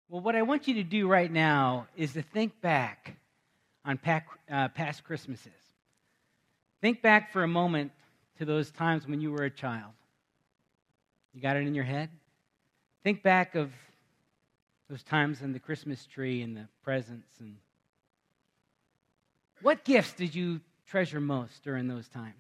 Well, what I want you to do right now is to think back on past Christmases. Think back for a moment to those times when you were a child. You got it in your head? Think back of those times in the Christmas tree and the presents. And what gifts did you treasure most during those times?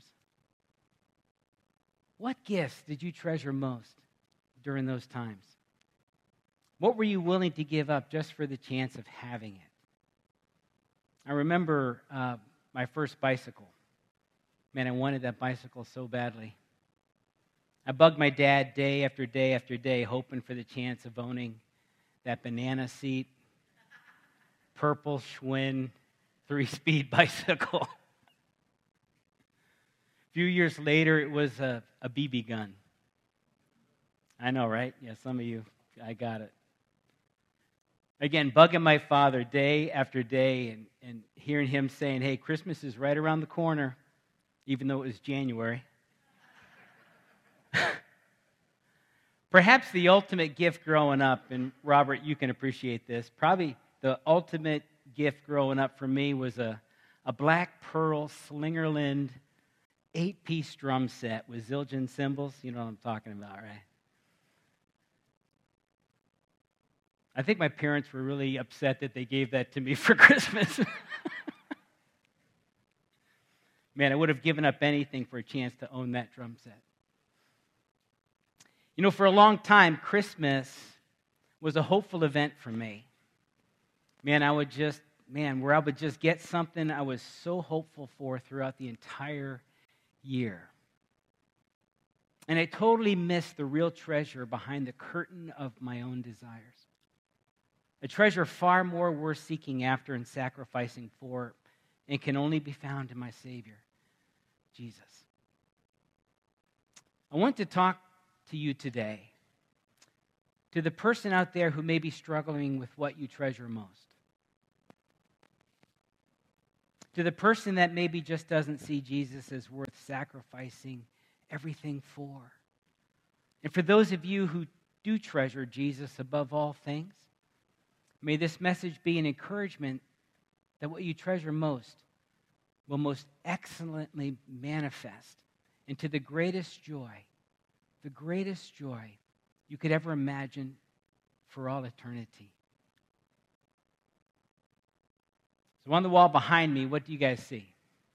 What gifts did you treasure most during those times? What were you willing to give up just for the chance of having it? I remember my first bicycle. Man, I wanted that bicycle so badly. I bugged my dad day after day after day, hoping for the chance of owning that banana seat, purple Schwinn 3-speed bicycle. A few years later, it was a BB gun. I know, right? Yeah, some of you, I got it. Again, bugging my father day after day and hearing him saying, hey, Christmas is right around the corner, even though it was January. Perhaps the ultimate gift growing up, and Robert, you can appreciate this, probably the ultimate gift growing up for me was a black pearl Slingerland 8-piece drum set with Zildjian cymbals. You know what I'm talking about, right? I think my parents were really upset that they gave that to me for Christmas. Man, I would have given up anything for a chance to own that drum set. You know, for a long time, Christmas was a hopeful event for me. Man, where I would just get something I was so hopeful for throughout the entire year. And I totally missed the real treasure behind the curtain of my own desires. A treasure far more worth seeking after and sacrificing for, and can only be found in my Savior, Jesus. I want to talk to you today, to the person out there who may be struggling with what you treasure most, to the person that maybe just doesn't see Jesus as worth sacrificing everything for, and for those of you who do treasure Jesus above all things. May this message be an encouragement that what you treasure most will most excellently manifest into the greatest joy you could ever imagine for all eternity. So on the wall behind me, what do you guys see?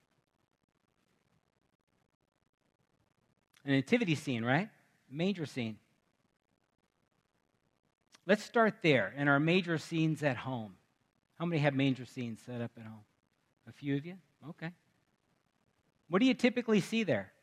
A nativity scene, right? A manger scene. Let's start there in our manger scenes at home. How many have manger scenes set up at home? A few of you? Okay. What do you typically see there?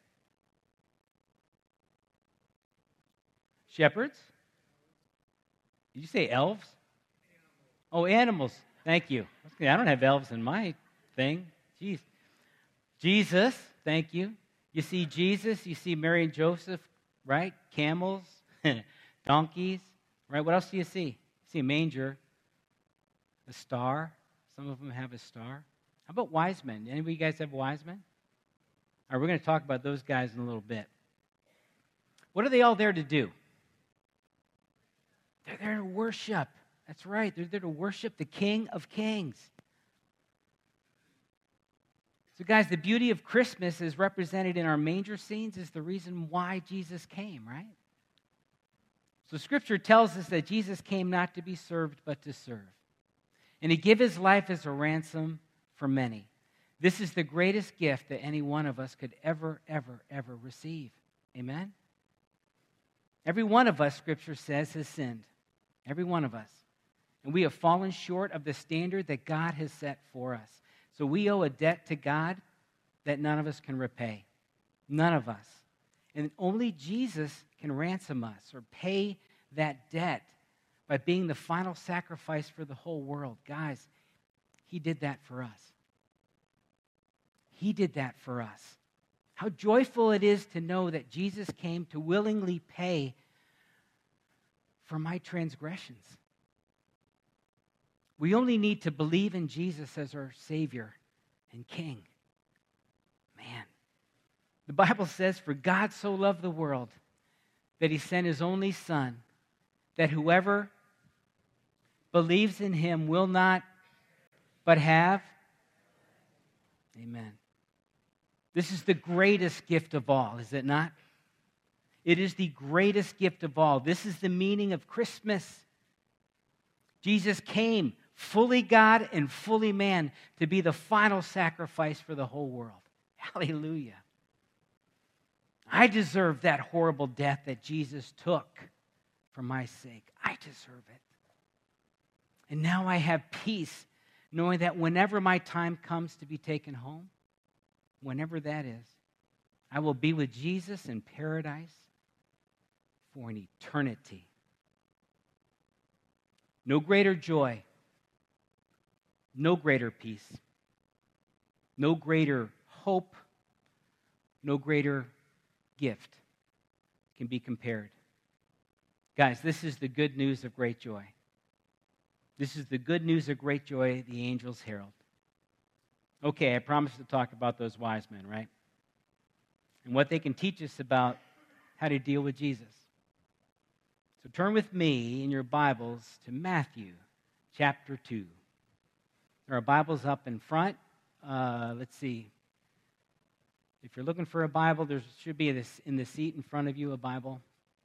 Shepherds? Did you say elves? Oh, animals. Thank you. I don't have elves in my thing. Jeez. Jesus. Thank you. You see Jesus. You see Mary and Joseph, right? Camels, donkeys. Right, what else do you see? You see a manger, a star. Some of them have a star. How about wise men? Any of you guys have wise men? All right, we're going to talk about those guys in a little bit. What are they all there to do? They're there to worship. That's right. They're there to worship the King of Kings. So, guys, the beauty of Christmas is represented in our manger scenes is the reason why Jesus came, right? So Scripture tells us that Jesus came not to be served, but to serve, and to give his life as a ransom for many. This is the greatest gift that any one of us could ever receive. Amen? Every one of us, Scripture says, has sinned. Every one of us. And we have fallen short of the standard that God has set for us. So we owe a debt to God that none of us can repay. None of us. And only Jesus can ransom us or pay that debt by being the final sacrifice for the whole world. Guys, he did that for us. He did that for us. How joyful it is to know that Jesus came to willingly pay for my transgressions. We only need to believe in Jesus as our Savior and King. Man. The Bible says, for God so loved the world that he sent his only Son, that whoever believes in him will not, but have. Amen. This is the greatest gift of all, is it not? It is the greatest gift of all. This is the meaning of Christmas. Jesus came, fully God and fully man, to be the final sacrifice for the whole world. Hallelujah. I deserve that horrible death that Jesus took for my sake. I deserve it. And now I have peace, knowing that whenever my time comes to be taken home, whenever that is, I will be with Jesus in paradise for an eternity. No greater joy, no greater peace, no greater hope, no greater gift can be compared. Guys, this is the good news of great joy. This is the good news of great joy the angels herald. Okay, I promised to talk about those wise men, right? And what they can teach us about how to deal with Jesus. So turn with me in your Bibles to Matthew chapter 2. There are Bibles up in front. Let's see. If you're looking for a Bible, there should be this in the seat in front of you, a Bible.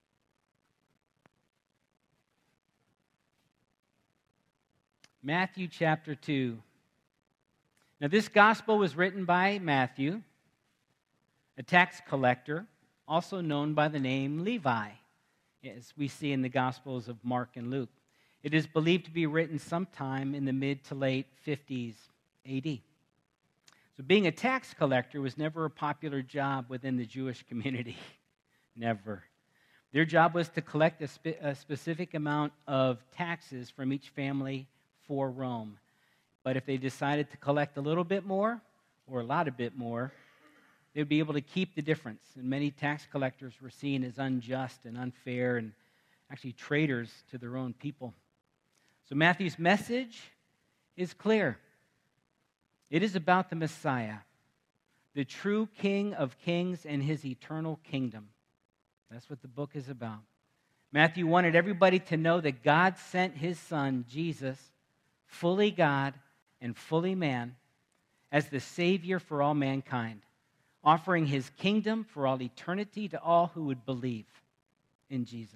Matthew chapter 2. Now, this gospel was written by Matthew, a tax collector, also known by the name Levi, as we see in the Gospels of Mark and Luke. It is believed to be written sometime in the mid to late 50s AD. So being a tax collector was never a popular job within the Jewish community. Never. Their job was to collect a specific amount of taxes from each family for Rome. But if they decided to collect a little bit more, or a lot of bit more, they would be able to keep the difference. And many tax collectors were seen as unjust and unfair and actually traitors to their own people. So Matthew's message is clear. It is about the Messiah, the true King of kings and his eternal kingdom. That's what the book is about. Matthew wanted everybody to know that God sent his son, Jesus, fully God and fully man, as the Savior for all mankind, offering his kingdom for all eternity to all who would believe in Jesus.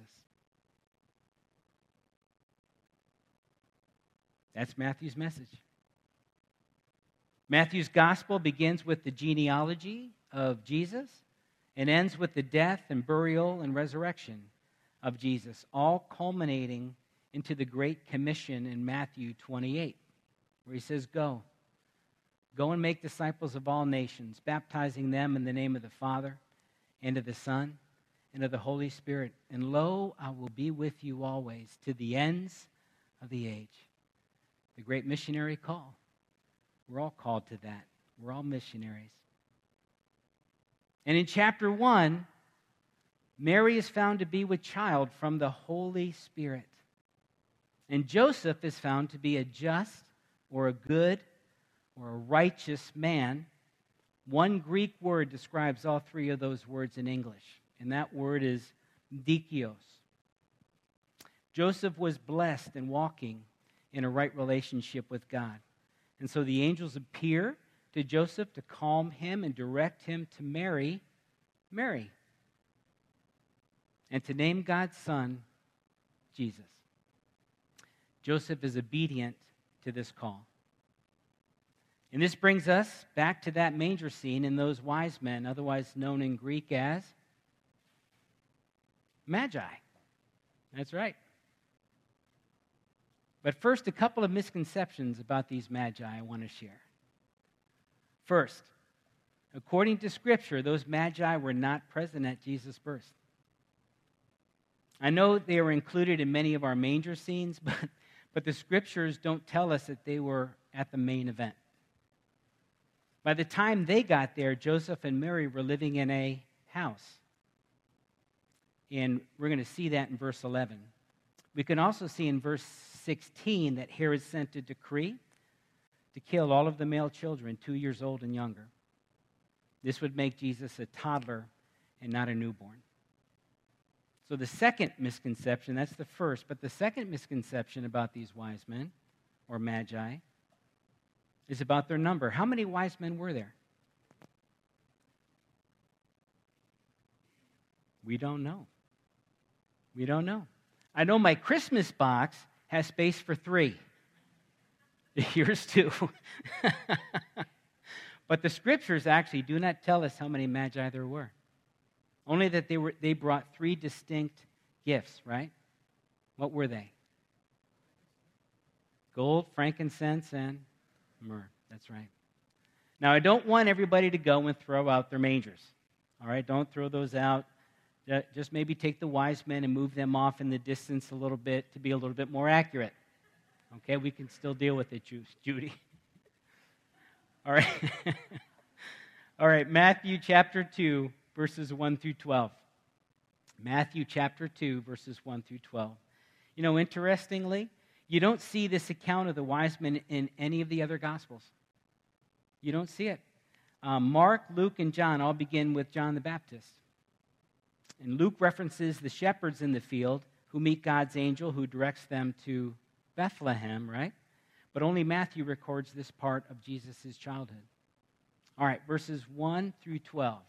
That's Matthew's message. Matthew's gospel begins with the genealogy of Jesus and ends with the death and burial and resurrection of Jesus, all culminating into the Great Commission in Matthew 28, where he says, Go and make disciples of all nations, baptizing them in the name of the Father and of the Son and of the Holy Spirit. And lo, I will be with you always to the ends of the age. The great missionary call. We're all called to that. We're all missionaries. And in chapter 1, Mary is found to be with child from the Holy Spirit. And Joseph is found to be a just or a good or a righteous man. One Greek word describes all three of those words in English, and that word is dikaios. Joseph was blessed in walking in a right relationship with God. And so the angels appear to Joseph to calm him and direct him to marry Mary and to name God's son Jesus. Joseph is obedient to this call. And this brings us back to that manger scene in those wise men, otherwise known in Greek as Magi. That's right. But first, a couple of misconceptions about these Magi I want to share. First, according to Scripture, those Magi were not present at Jesus' birth. I know they were included in many of our manger scenes, but the Scriptures don't tell us that they were at the main event. By the time they got there, Joseph and Mary were living in a house. And we're going to see that in verse 11. We can also see in verse 16 that Herod sent a decree to kill all of the male children 2 years old and younger. This would make Jesus a toddler and not a newborn. So the second misconception, that's the first, but the second misconception about these wise men, or magi, is about their number. How many wise men were there? We don't know. We don't know. I know my Christmas box has space for 3. Yours too. But the scriptures actually do not tell us how many magi there were. Only that they brought 3 distinct gifts, right? What were they? Gold, frankincense, and myrrh. That's right. Now, I don't want everybody to go and throw out their mangers. All right? Don't throw those out. Just maybe take the wise men and move them off in the distance a little bit to be a little bit more accurate. Okay? We can still deal with it, Judy. All right. All right, Matthew chapter 2, verses 1 through 12. Matthew chapter 2, verses 1 through 12. You know, interestingly, you don't see this account of the wise men in any of the other Gospels. You don't see it. Mark, Luke, and John all begin with John the Baptist. And Luke references the shepherds in the field who meet God's angel who directs them to Bethlehem, right? But only Matthew records this part of Jesus' childhood. All right, verses 1 through 12.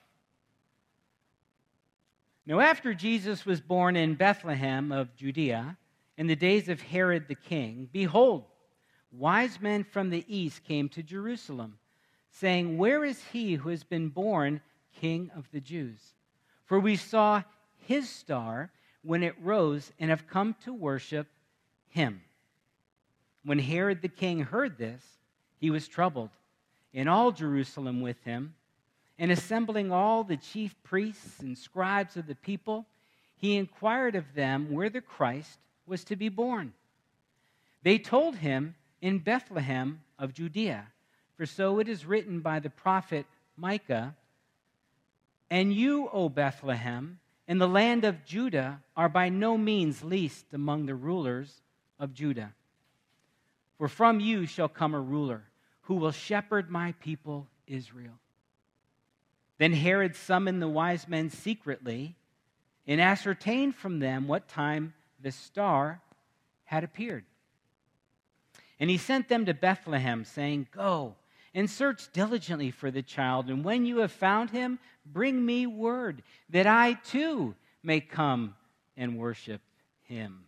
Now, after Jesus was born in Bethlehem of Judea, in the days of Herod the king, behold, wise men from the east came to Jerusalem, saying, "Where is he who has been born King of the Jews? For we saw his star when it rose and have come to worship him." When Herod the king heard this, he was troubled, and all Jerusalem with him. And assembling all the chief priests and scribes of the people, he inquired of them where the Christ was to be born. They told him, "In Bethlehem of Judea, for so it is written by the prophet Micah, 'And you, O Bethlehem, in the land of Judah, are by no means least among the rulers of Judah. For from you shall come a ruler who will shepherd my people Israel.' Then Herod summoned the wise men secretly and ascertained from them what time the star had appeared. And he sent them to Bethlehem, saying, 'Go and search diligently for the child, and when you have found him, bring me word, that I too may come and worship him.'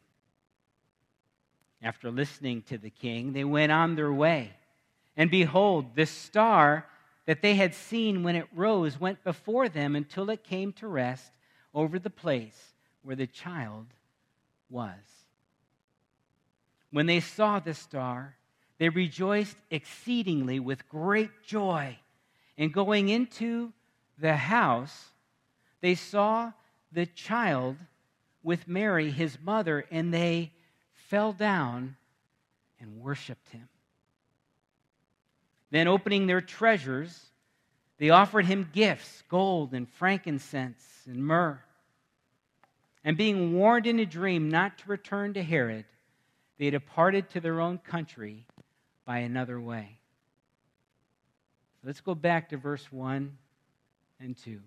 After listening to the king, they went on their way. And behold, the star that they had seen when it rose went before them until it came to rest over the place where the child was. When they saw the star, they rejoiced exceedingly with great joy. And going into the house, they saw the child with Mary, his mother, and they fell down and worshiped him. Then, opening their treasures, they offered him gifts, gold and frankincense and myrrh. And being warned in a dream not to return to Herod, they departed to their own country by another way." Let's go back to verse 1 and 2.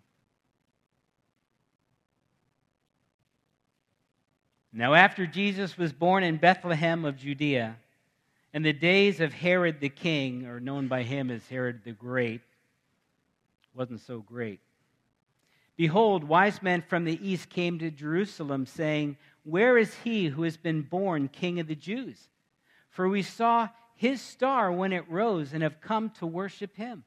Now, after Jesus was born in Bethlehem of Judea, in the days of Herod the king, or known by him as Herod the Great, wasn't so great, behold, wise men from the east came to Jerusalem, saying, "Where is he who has been born King of the Jews? For we saw his star when it rose and have come to worship him."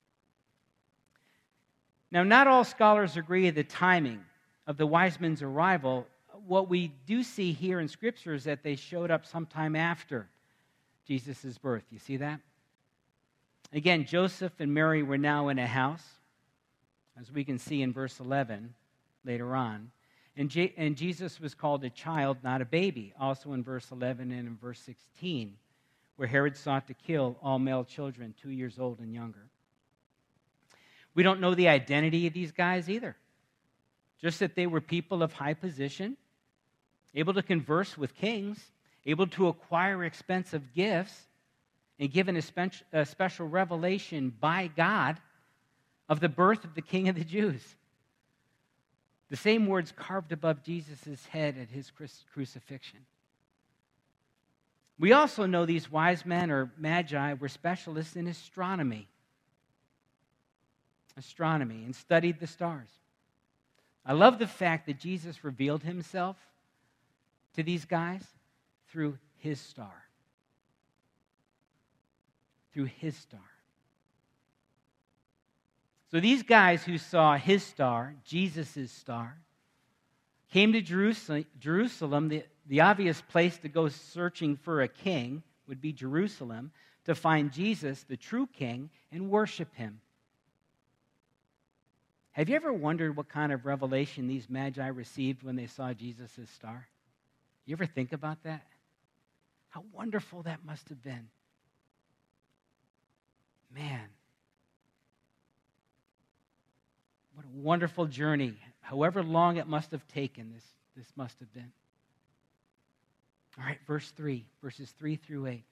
Now, not all scholars agree with the timing of the wise men's arrival. What we do see here in Scripture is that they showed up sometime after Jesus' birth. You see that? Again, Joseph and Mary were now in a house, as we can see in verse 11 later on. And Jesus was called a child, not a baby, also in verse 11 and in verse 16, where Herod sought to kill all male children 2 years old and younger. We don't know the identity of these guys either, just that they were people of high position, able to converse with kings, able to acquire expensive gifts, and given a special revelation by God of the birth of the King of the Jews. The same words carved above Jesus' head at his crucifixion. We also know these wise men or magi were specialists in astronomy, and studied the stars. I love the fact that Jesus revealed himself to these guys through his star. Through his star. So these guys who saw his star, Jesus' star, came to Jerusalem. The obvious place to go searching for a king would be Jerusalem, to find Jesus, the true king, and worship him. Have you ever wondered what kind of revelation these magi received when they saw Jesus' star? You ever think about that? How wonderful that must have been. Man. What a wonderful journey. However long it must have taken, this must have been. All right, verses 3 through 8.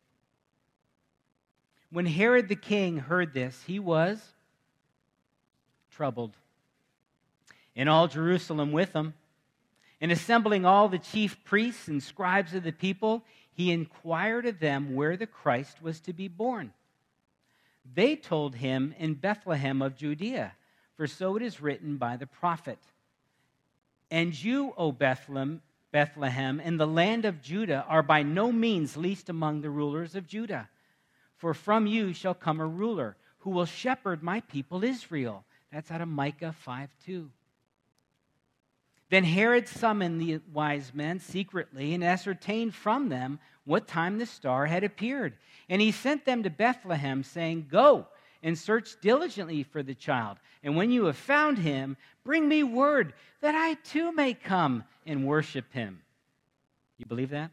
When Herod the king heard this, he was troubled, and all Jerusalem with him. And assembling all the chief priests and scribes of the people, he inquired of them where the Christ was to be born. They told him, in Bethlehem of Judea, for so it is written by the prophet. And you, O Bethlehem, in the land of Judah, are by no means least among the rulers of Judah. For from you shall come a ruler who will shepherd my people Israel. That's out of Micah 5:2. Then Herod summoned the wise men secretly and ascertained from them what time the star had appeared. And he sent them to Bethlehem, saying, Go and search diligently for the child. And when you have found him, bring me word that I too may come and worship him. You believe that?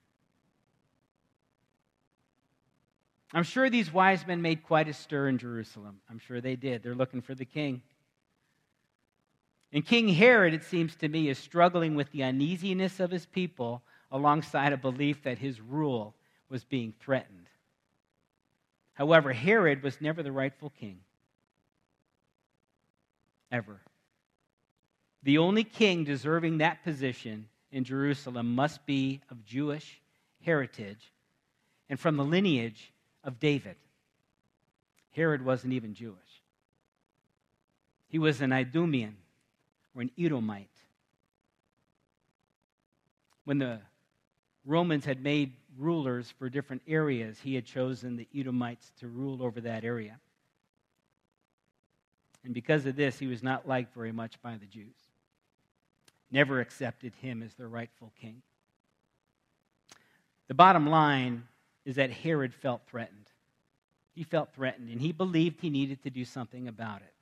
I'm sure these wise men made quite a stir in Jerusalem. I'm sure they did. They're looking for the king. And King Herod, it seems to me, is struggling with the uneasiness of his people alongside a belief that his rule was being threatened. However, Herod was never the rightful king. Ever. The only king deserving that position in Jerusalem must be of Jewish heritage and from the lineage of David. Herod wasn't even Jewish. He was an Idumean, or an Edomite. When the Romans had made rulers for different areas, he had chosen the Edomites to rule over that area. And because of this, he was not liked very much by the Jews. Never accepted him as their rightful king. The bottom line is that Herod felt threatened. He felt threatened, and he believed he needed to do something about it.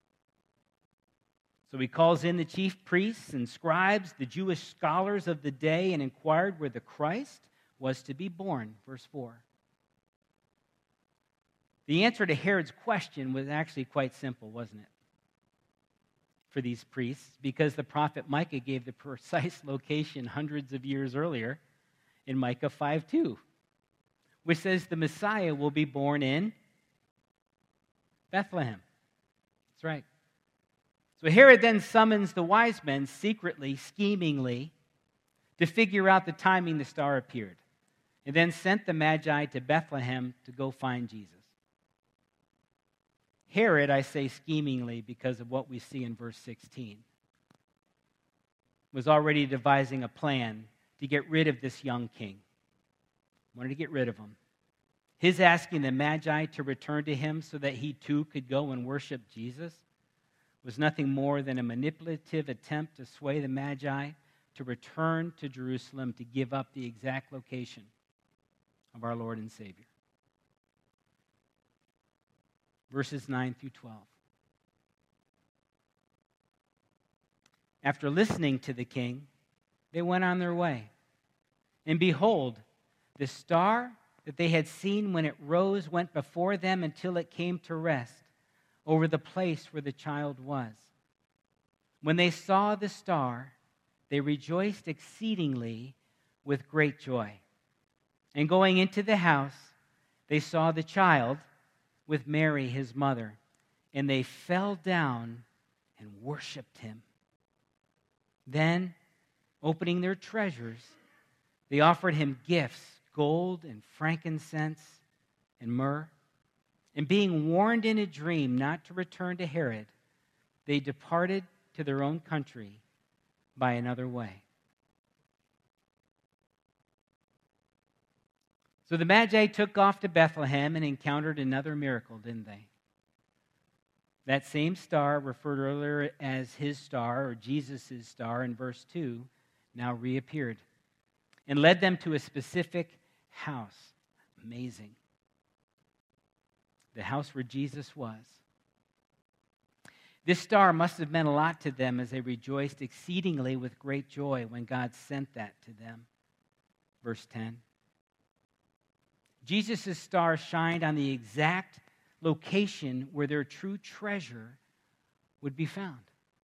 So he calls in the chief priests and scribes, the Jewish scholars of the day, and inquired where the Christ was to be born. Verse 4. The answer to Herod's question was actually quite simple, wasn't it? For these priests, because the prophet Micah gave the precise location hundreds of years earlier in Micah 5:2, which says the Messiah will be born in Bethlehem. That's right. So Herod then summons the wise men secretly, schemingly, to figure out the timing the star appeared, and then sent the Magi to Bethlehem to go find Jesus. Herod, I say schemingly because of what we see in verse 16, was already devising a plan to get rid of this young king. Wanted to get rid of him. His asking the Magi to return to him so that he too could go and worship Jesus was nothing more than a manipulative attempt to sway the Magi to return to Jerusalem to give up the exact location of our Lord and Savior. Verses 9 through 12. After listening to the king, they went on their way. And behold, the star that they had seen when it rose went before them until it came to rest over the place where the child was. When they saw the star, they rejoiced exceedingly with great joy. And going into the house, they saw the child with Mary, his mother, and they fell down and worshiped him. Then, opening their treasures, they offered him gifts, gold and frankincense and myrrh. And being warned in a dream not to return to Herod, they departed to their own country by another way. So the Magi took off to Bethlehem and encountered another miracle, didn't they? That same star, referred earlier as his star or Jesus' star in verse 2, now reappeared and led them to a specific house. Amazing. The house where Jesus was. This star must have meant a lot to them as they rejoiced exceedingly with great joy when God sent that to them. Verse 10. Jesus' star shined on the exact location where their true treasure would be found.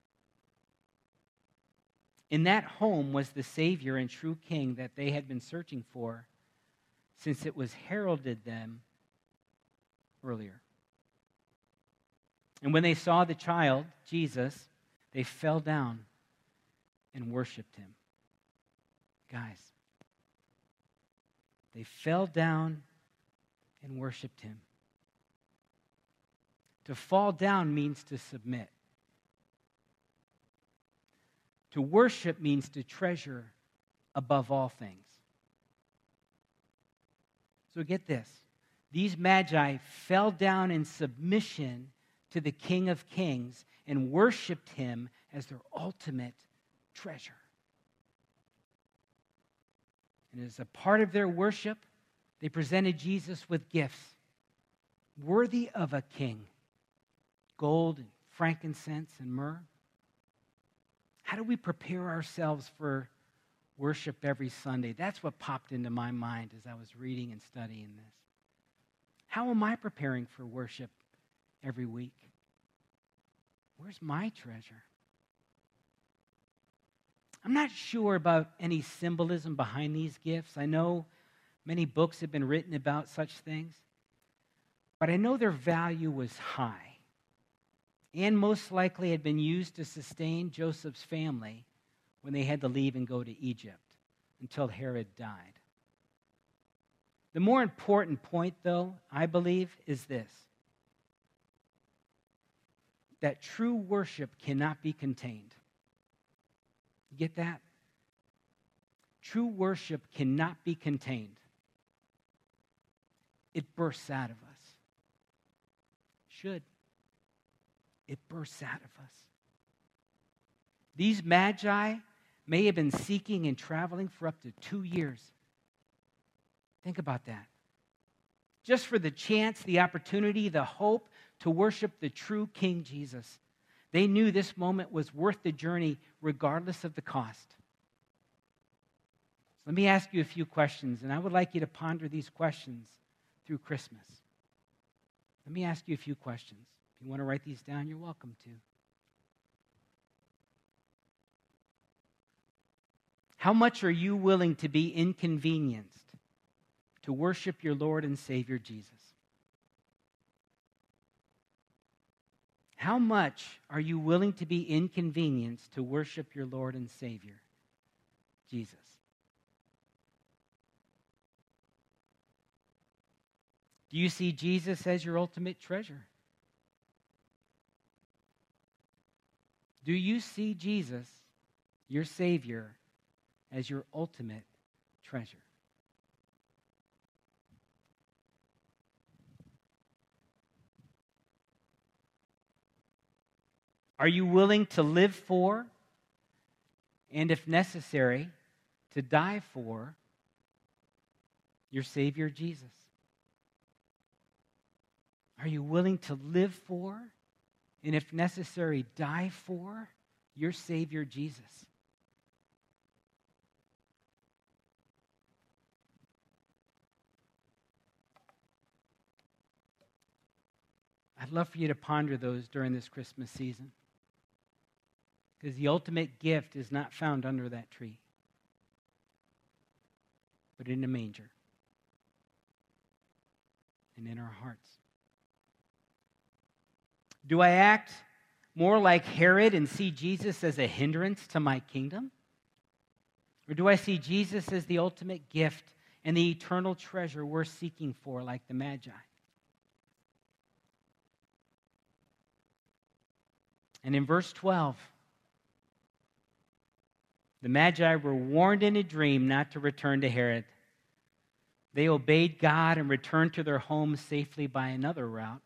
In that home was the Savior and true King that they had been searching for since it was heralded them earlier. And when they saw the child, Jesus, they fell down and worshiped him. Guys, they fell down and worshiped him. To fall down means to submit. To worship means to treasure above all things. So get this. These Magi fell down in submission to the King of Kings and worshiped him as their ultimate treasure. And as a part of their worship, they presented Jesus with gifts worthy of a king. Gold and frankincense and myrrh. How do we prepare ourselves for worship every Sunday? That's what popped into my mind as I was reading and studying this. How am I preparing for worship every week? Where's my treasure? I'm not sure about any symbolism behind these gifts. I know many books have been written about such things, but I know their value was high and most likely had been used to sustain Joseph's family when they had to leave and go to Egypt until Herod died. The more important point, though, I believe, is this: that true worship cannot be contained. You get that? True worship cannot be contained. It bursts out of us. Should. It bursts out of us. These Magi may have been seeking and traveling for up to 2 years. Think about that. Just for the chance, the opportunity, the hope to worship the true King Jesus. They knew this moment was worth the journey regardless of the cost. Let me ask you a few questions, and I would like you to ponder these questions through Christmas. Let me ask you a few questions. If you want to write these down, you're welcome to. How much are you willing to be inconvenienced to worship your Lord and Savior Jesus? How much are you willing to be inconvenienced to worship your Lord and Savior Jesus? Do you see Jesus as your ultimate treasure? Do you see Jesus, your Savior, as your ultimate treasure? Are you willing to live for, and if necessary, to die for your Savior Jesus? Are you willing to live for, and if necessary, die for your Savior Jesus? I'd love for you to ponder those during this Christmas season, because the ultimate gift is not found under that tree, but in a manger and in our hearts. Do I act more like Herod and see Jesus as a hindrance to my kingdom? Or do I see Jesus as the ultimate gift and the eternal treasure we're seeking for, like the Magi? And in verse 12, the Magi were warned in a dream not to return to Herod. They obeyed God and returned to their homes safely by another route.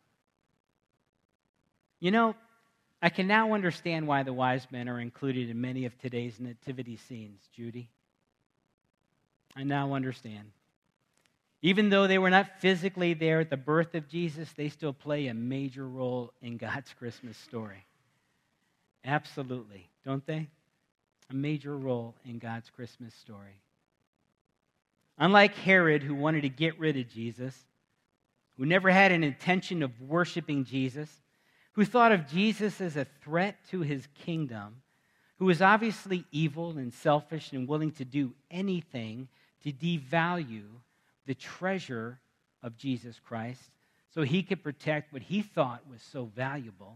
You know, I can now understand why the wise men are included in many of today's nativity scenes, Judy. I now understand. Even though they were not physically there at the birth of Jesus, they still play a major role in God's Christmas story. Absolutely, don't they? A major role in God's Christmas story. Unlike Herod, who wanted to get rid of Jesus, who never had an intention of worshiping Jesus, who thought of Jesus as a threat to his kingdom, who was obviously evil and selfish and willing to do anything to devalue the treasure of Jesus Christ so he could protect what he thought was so valuable.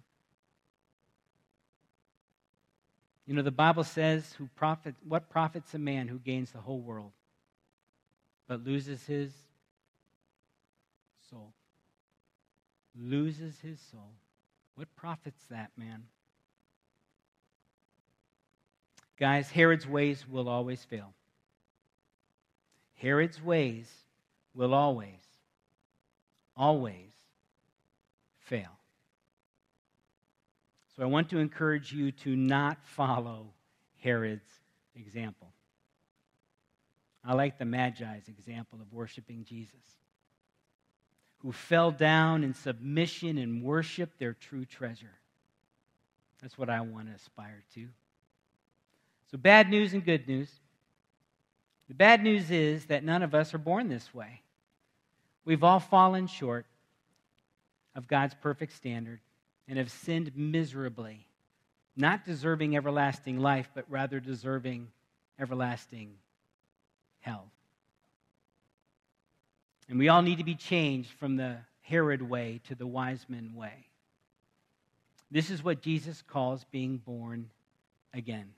You know, the Bible says, what profits a man who gains the whole world but loses his soul? Loses his soul. What profits that man? Guys, Herod's ways will always fail. Herod's ways will always fail. So I want to encourage you to not follow Herod's example. I like the Magi's example of worshiping Jesus, who fell down in submission and worshiped their true treasure. That's what I want to aspire to. So bad news and good news. The bad news is that none of us are born this way. We've all fallen short of God's perfect standard and have sinned miserably, not deserving everlasting life, but rather deserving everlasting hell. And we all need to be changed from the Herod way to the wise men way. This is what Jesus calls being born again.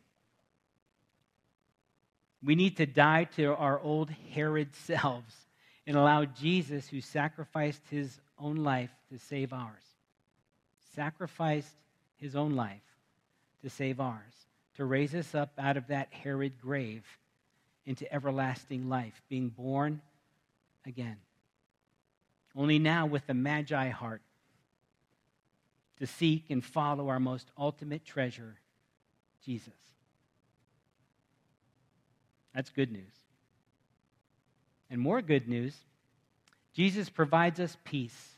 We need to die to our old Herod selves and allow Jesus, who sacrificed his own life to save ours, sacrificed his own life to save ours, to raise us up out of that Herod grave into everlasting life, being born again. Only now with the Magi heart to seek and follow our most ultimate treasure, Jesus. That's good news. And more good news, Jesus provides us peace.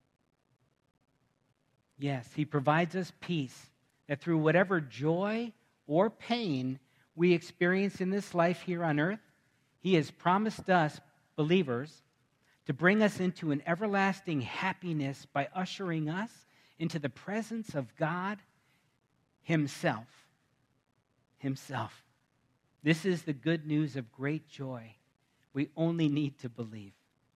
Yes, he provides us peace that through whatever joy or pain we experience in this life here on earth, he has promised us, believers, to bring us into an everlasting happiness by ushering us into the presence of God himself. Himself. This is the good news of great joy. We only need to believe.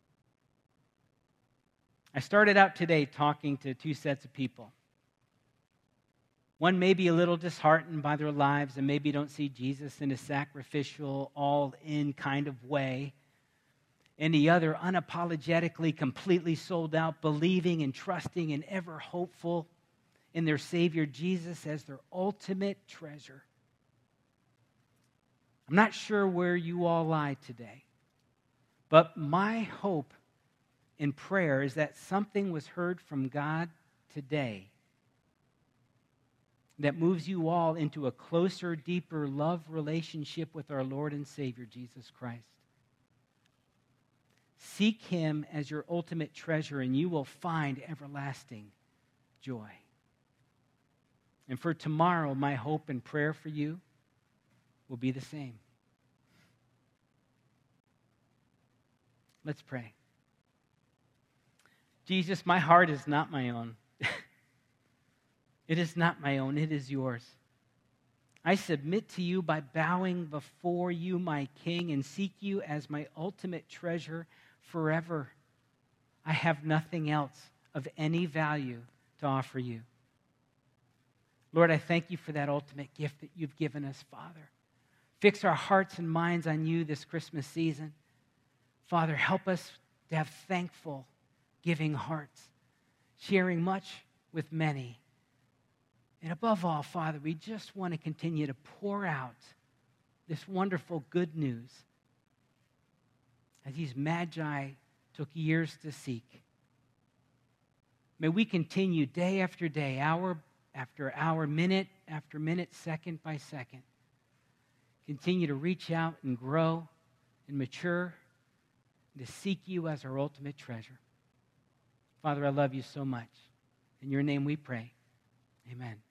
I started out today talking to two sets of people. One may be a little disheartened by their lives and maybe don't see Jesus in a sacrificial, all-in kind of way. And the other unapologetically, completely sold out, believing and trusting and ever hopeful in their Savior Jesus as their ultimate treasure. I'm not sure where you all lie today, but my hope in prayer is that something was heard from God today that moves you all into a closer, deeper love relationship with our Lord and Savior, Jesus Christ. Seek him as your ultimate treasure, and you will find everlasting joy. And for tomorrow, my hope and prayer for you will be the same. Let's pray. Jesus, my heart is not my own. It is not my own, it is yours. I submit to you by bowing before you, my King, and seek you as my ultimate treasure forever. I have nothing else of any value to offer you. Lord, I thank you for that ultimate gift that you've given us, Father. Fix our hearts and minds on you this Christmas season. Father, help us to have thankful, giving hearts, sharing much with many. And above all, Father, we just want to continue to pour out this wonderful good news as these magi took years to seek. May we continue day after day, hour after hour, minute after minute, second by second, continue to reach out and grow and mature and to seek you as our ultimate treasure. Father, I love you so much. In your name we pray. Amen.